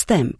Wstęp.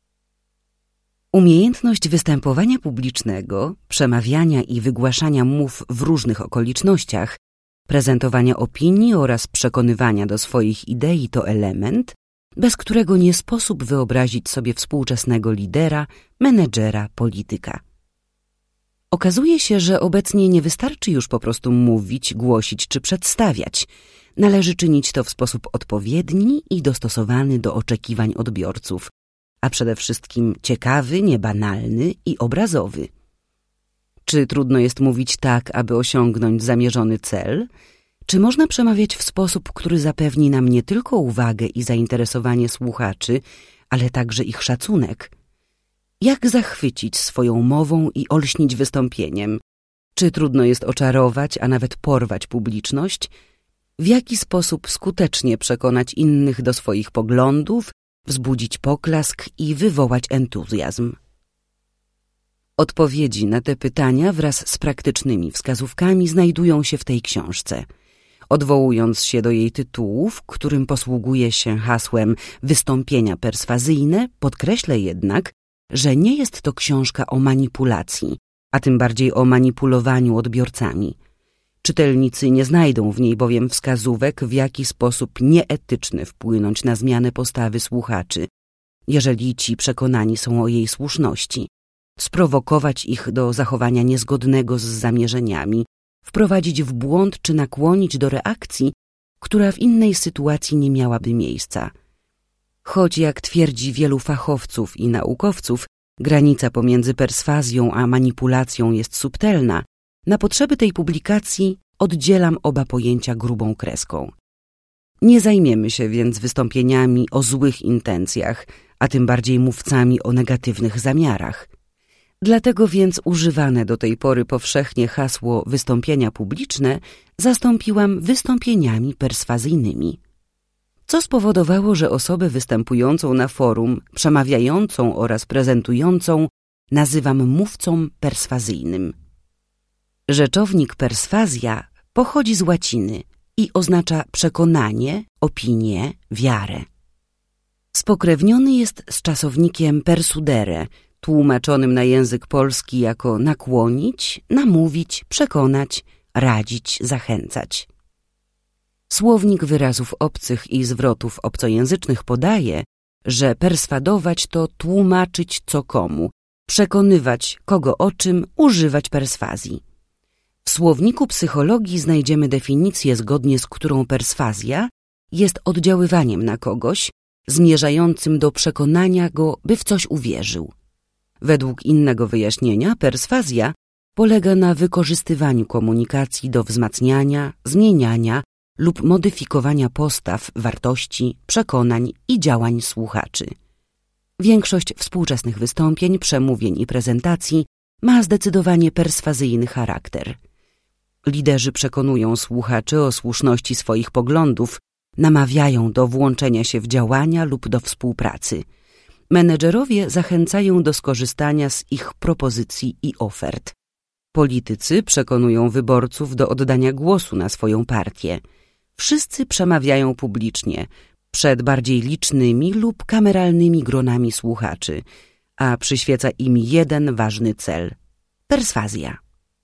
Umiejętność występowania publicznego, przemawiania i wygłaszania mów w różnych okolicznościach, prezentowania opinii oraz przekonywania do swoich idei to element, bez którego nie sposób wyobrazić sobie współczesnego lidera, menedżera, polityka. Okazuje się, że obecnie nie wystarczy już po prostu mówić, głosić czy przedstawiać. Należy czynić to w sposób odpowiedni i dostosowany do oczekiwań odbiorców, a przede wszystkim ciekawy, niebanalny i obrazowy. Czy trudno jest mówić tak, aby osiągnąć zamierzony cel? Czy można przemawiać w sposób, który zapewni nam nie tylko uwagę i zainteresowanie słuchaczy, ale także ich szacunek? Jak zachwycić swoją mową i olśnić wystąpieniem? Czy trudno jest oczarować, a nawet porwać publiczność? W jaki sposób skutecznie przekonać innych do swoich poglądów, wzbudzić poklask i wywołać entuzjazm? Odpowiedzi na te pytania wraz z praktycznymi wskazówkami znajdują się w tej książce. Odwołując się do jej tytułu, w którym posługuje się hasłem wystąpienia perswazyjne, podkreślę jednak, że nie jest to książka o manipulacji, a tym bardziej o manipulowaniu odbiorcami. Czytelnicy nie znajdą w niej bowiem wskazówek, w jaki sposób nieetyczny wpłynąć na zmianę postawy słuchaczy, jeżeli ci przekonani są o jej słuszności, sprowokować ich do zachowania niezgodnego z zamierzeniami, wprowadzić w błąd czy nakłonić do reakcji, która w innej sytuacji nie miałaby miejsca. Choć, jak twierdzi wielu fachowców i naukowców, granica pomiędzy perswazją a manipulacją jest subtelna, na potrzeby tej publikacji oddzielam oba pojęcia grubą kreską. Nie zajmiemy się więc wystąpieniami o złych intencjach, a tym bardziej mówcami o negatywnych zamiarach. Dlatego więc używane do tej pory powszechnie hasło wystąpienia publiczne zastąpiłam wystąpieniami perswazyjnymi. Co spowodowało, że osobę występującą na forum, przemawiającą oraz prezentującą nazywam mówcą perswazyjnym. Rzeczownik perswazja pochodzi z łaciny i oznacza przekonanie, opinię, wiarę. Spokrewniony jest z czasownikiem persudere, tłumaczonym na język polski jako nakłonić, namówić, przekonać, radzić, zachęcać. Słownik wyrazów obcych i zwrotów obcojęzycznych podaje, że perswadować to tłumaczyć co komu, przekonywać kogo o czym, używać perswazji. W słowniku psychologii znajdziemy definicję, zgodnie z którą perswazja jest oddziaływaniem na kogoś, zmierzającym do przekonania go, by w coś uwierzył. Według innego wyjaśnienia perswazja polega na wykorzystywaniu komunikacji do wzmacniania, zmieniania lub modyfikowania postaw, wartości, przekonań i działań słuchaczy. Większość współczesnych wystąpień, przemówień i prezentacji ma zdecydowanie perswazyjny charakter. Liderzy przekonują słuchaczy o słuszności swoich poglądów, namawiają do włączenia się w działania lub do współpracy. Menedżerowie zachęcają do skorzystania z ich propozycji i ofert. Politycy przekonują wyborców do oddania głosu na swoją partię. Wszyscy przemawiają publicznie, przed bardziej licznymi lub kameralnymi gronami słuchaczy, a przyświeca im jeden ważny cel – perswazja.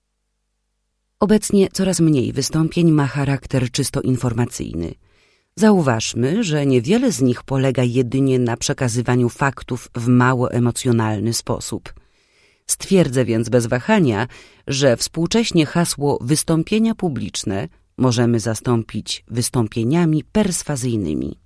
Obecnie coraz mniej wystąpień ma charakter czysto informacyjny. Zauważmy, że niewiele z nich polega jedynie na przekazywaniu faktów w mało emocjonalny sposób. Stwierdzę więc bez wahania, że współcześnie hasło wystąpienia publiczne możemy zastąpić wystąpieniami perswazyjnymi.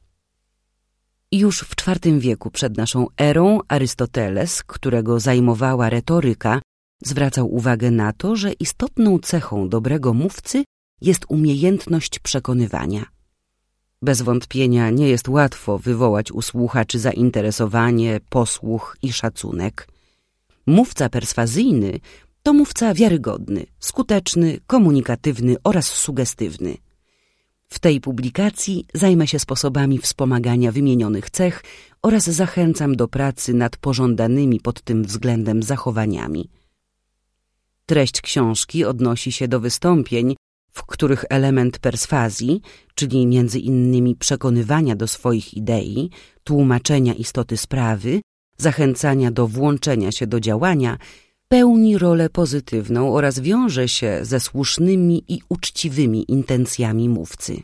Już w IV wieku przed naszą erą Arystoteles, którego zajmowała retoryka, zwracał uwagę na to, że istotną cechą dobrego mówcy jest umiejętność przekonywania. Bez wątpienia nie jest łatwo wywołać u słuchaczy zainteresowanie, posłuch i szacunek. Mówca perswazyjny to mówca wiarygodny, skuteczny, komunikatywny oraz sugestywny. W tej publikacji zajmę się sposobami wspomagania wymienionych cech oraz zachęcam do pracy nad pożądanymi pod tym względem zachowaniami. Treść książki odnosi się do wystąpień, w których element perswazji, czyli między innymi przekonywania do swoich idei, tłumaczenia istoty sprawy, zachęcania do włączenia się do działania, pełni rolę pozytywną oraz wiąże się ze słusznymi i uczciwymi intencjami mówcy.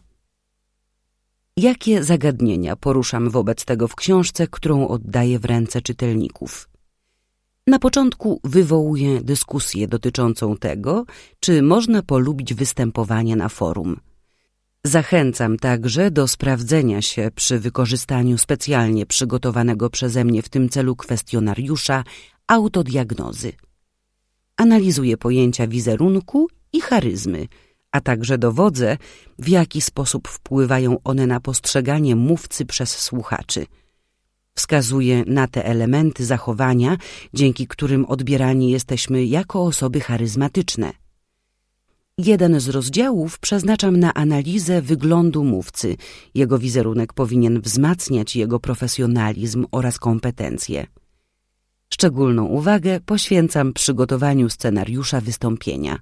Jakie zagadnienia poruszam wobec tego w książce, którą oddaję w ręce czytelników? Na początku wywołuję dyskusję dotyczącą tego, czy można polubić występowanie na forum. Zachęcam także do sprawdzenia się przy wykorzystaniu specjalnie przygotowanego przeze mnie w tym celu kwestionariusza autodiagnozy. Analizuję pojęcia wizerunku i charyzmy, a także dowodzę, w jaki sposób wpływają one na postrzeganie mówcy przez słuchaczy. Wskazuję na te elementy zachowania, dzięki którym odbierani jesteśmy jako osoby charyzmatyczne. Jeden z rozdziałów przeznaczam na analizę wyglądu mówcy. Jego wizerunek powinien wzmacniać jego profesjonalizm oraz kompetencje. Szczególną uwagę poświęcam przygotowaniu scenariusza wystąpienia.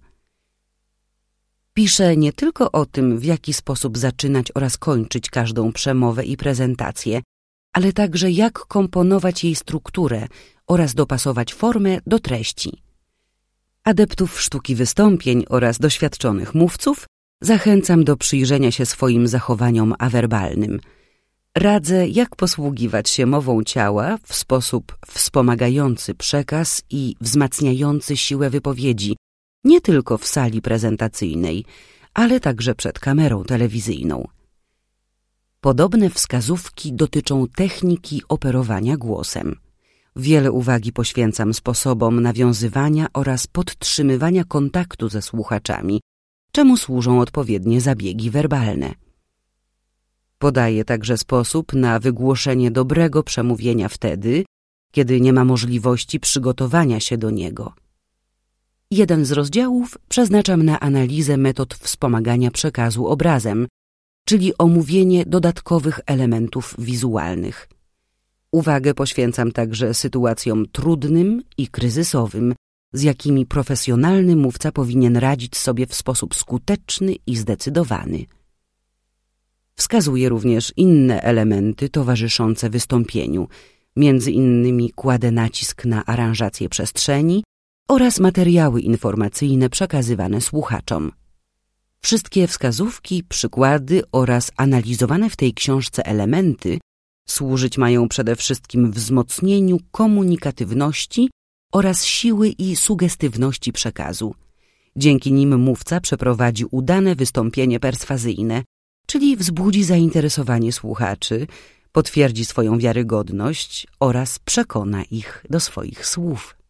Piszę nie tylko o tym, w jaki sposób zaczynać oraz kończyć każdą przemowę i prezentację, ale także jak komponować jej strukturę oraz dopasować formę do treści. Adeptów sztuki wystąpień oraz doświadczonych mówców zachęcam do przyjrzenia się swoim zachowaniom awerbalnym. Radzę, jak posługiwać się mową ciała w sposób wspomagający przekaz i wzmacniający siłę wypowiedzi, nie tylko w sali prezentacyjnej, ale także przed kamerą telewizyjną. Podobne wskazówki dotyczą techniki operowania głosem. Wiele uwagi poświęcam sposobom nawiązywania oraz podtrzymywania kontaktu ze słuchaczami, czemu służą odpowiednie zabiegi werbalne. Podaję także sposób na wygłoszenie dobrego przemówienia wtedy, kiedy nie ma możliwości przygotowania się do niego. Jeden z rozdziałów przeznaczam na analizę metod wspomagania przekazu obrazem, czyli omówienie dodatkowych elementów wizualnych. Uwagę poświęcam także sytuacjom trudnym i kryzysowym, z jakimi profesjonalny mówca powinien radzić sobie w sposób skuteczny i zdecydowany. Wskazuję również inne elementy towarzyszące wystąpieniu, między innymi kładę nacisk na aranżację przestrzeni oraz materiały informacyjne przekazywane słuchaczom. Wszystkie wskazówki, przykłady oraz analizowane w tej książce elementy służyć mają przede wszystkim wzmocnieniu komunikatywności oraz siły i sugestywności przekazu. Dzięki nim mówca przeprowadzi udane wystąpienie perswazyjne, czyli wzbudzi zainteresowanie słuchaczy, potwierdzi swoją wiarygodność oraz przekona ich do swoich słów.